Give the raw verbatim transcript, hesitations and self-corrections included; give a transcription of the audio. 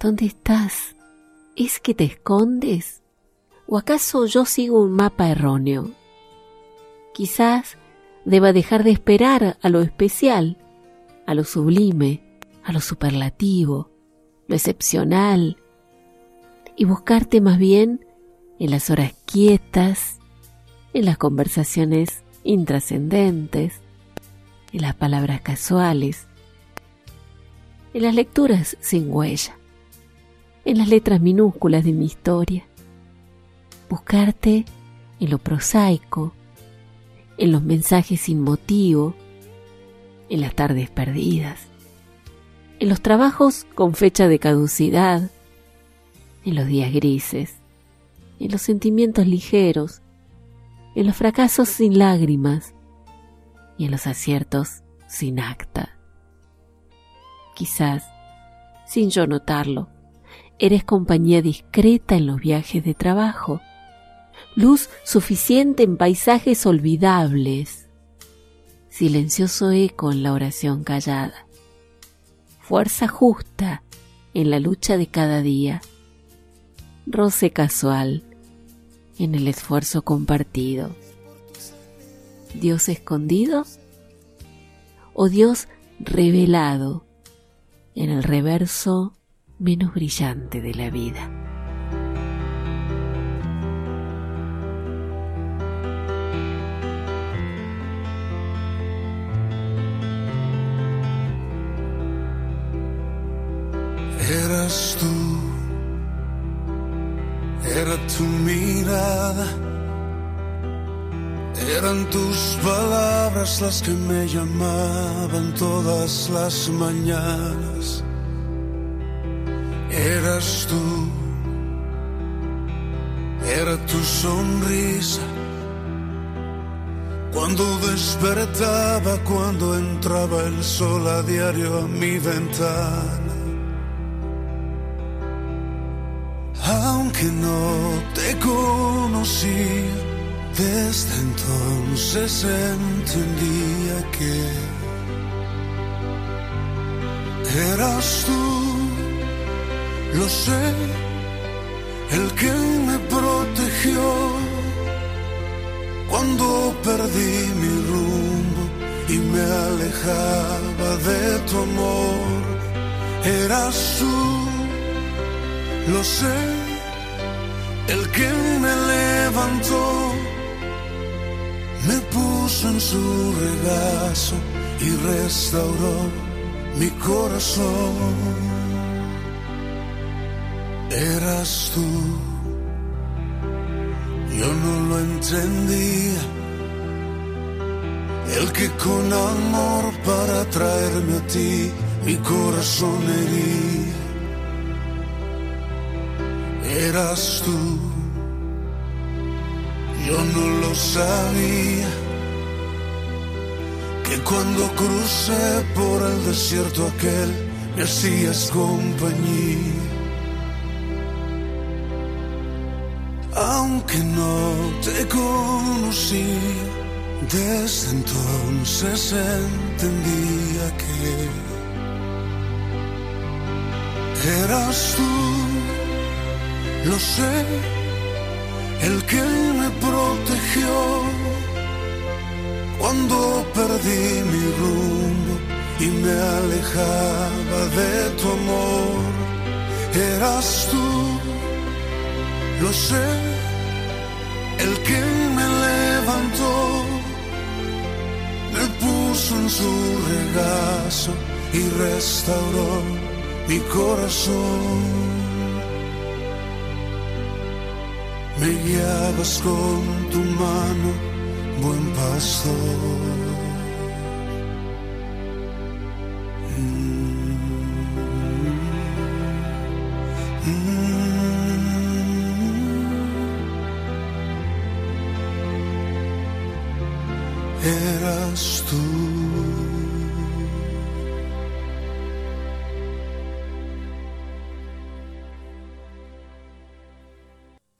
¿Dónde estás? ¿Es que te escondes? ¿O acaso yo sigo un mapa erróneo? Quizás deba dejar de esperar a lo especial, a lo sublime, a lo superlativo, lo excepcional, y buscarte más bien en las horas quietas, en las conversaciones intrascendentes, en las palabras casuales, en las lecturas sin huella, en las letras minúsculas de mi historia. Buscarte en lo prosaico, en los mensajes sin motivo, en las tardes perdidas, en los trabajos con fecha de caducidad, en los días grises, en los sentimientos ligeros, en los fracasos sin lágrimas y en los aciertos sin acta. Quizás, sin yo notarlo, eres compañía discreta en los viajes de trabajo, luz suficiente en paisajes olvidables, silencioso eco en la oración callada, fuerza justa en la lucha de cada día, roce casual en el esfuerzo compartido. ¿Dios escondido o Dios revelado en el reverso menos brillante de la vida? Eras tú, era tu mirada, eran tus palabras las que me llamaban todas las mañanas. Eras tú, era tu sonrisa, cuando despertaba, cuando entraba el sol a diario a mi ventana. Aunque no te conocí, desde entonces entendía que eras tú, lo sé, el que me protegió cuando perdí mi rumbo y me alejaba de tu amor. Eras tú, lo sé, el que me levantó, me puso en su regazo y restauró mi corazón. Eras tú, yo no lo entendía, el que con amor para traerme a ti mi corazón hería. Eras tú, yo no lo sabía, que cuando crucé por el desierto aquel me hacías compañía. Aunque no te conocí, desde entonces entendía que eras tú, lo sé, el que me protegió cuando perdí mi rumbo y me alejaba de tu amor. Eras tú, lo sé, el que me levantó, me puso en su regazo y restauró mi corazón. Me guiabas con tu mano, buen pastor. Mm, mm, eras tú.